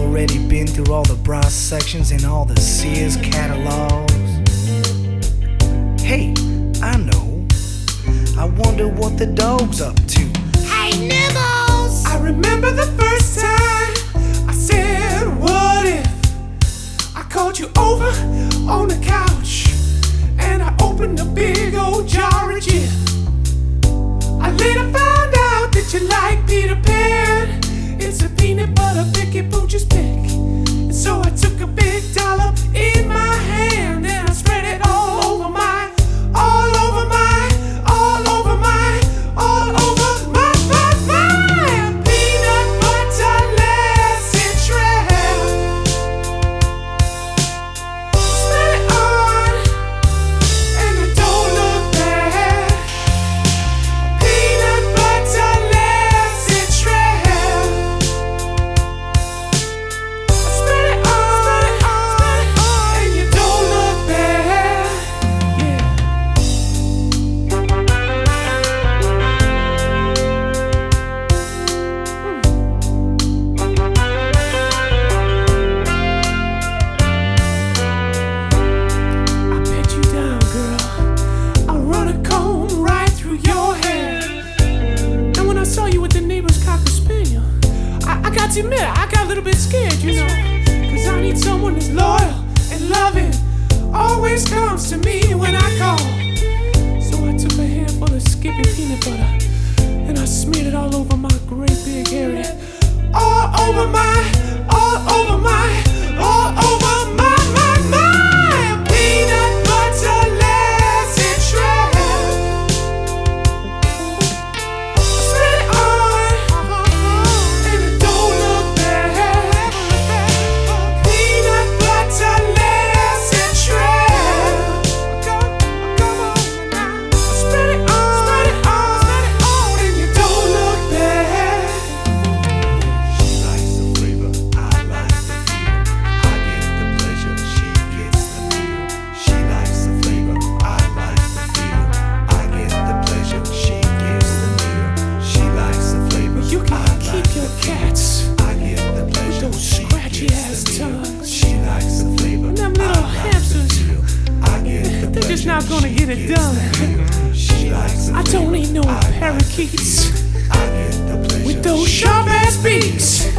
already been through all the bra sections in all the Sears catalogs. Hey, I know. I wonder what the dog's up to. Hey, Nibbles! I remember the first time I said, what if I called you over on the couch and I opened a big old jar of gin. I later found out that you like Peter Pan. It's a peanut butter picky pooch's pick. And so I took a big dollop in my hand and I spread it all over my, all over my, all over my, all over my peanut butter lassie trail. Spread it on and it don't look bad. Peanut butter lassie trail. Spread it on and you don't look bad. Yeah. I bet you down, girl. I'll run a comb right through your hair. And when I saw you with the neighbor's cocker spaniel, I got to admit, I got a little bit scared, you know. Cause I need someone that's loyal and loving. Always comes to me when I call. So I took a handful of Skippy peanut butter and I smeared it all over my great big area. All over my, all over my, all over my peanut butter lassie trail. Spread it on and it don't look bad. Peanut butter lassie trail. Come on now. Spread it on and you don't look bad. She likes the flavor, I like the feel. I get the pleasure, she gets the meal. She likes the flavor, I like the feel. I get the pleasure, she gives the meal. She likes the flavor, You I can like keep the your feel. cats I get the pleasure, those she scratchy gets ass the meal. tongues. She likes the flavor, And them I little like the hamsters. feel. I get the They're just pleasure, not gonna she get it gets done. the meal. She likes the I don't flavor, need no I like the parakeets feel. I get the pleasure, with those she sharp gets ass the meal. beaks.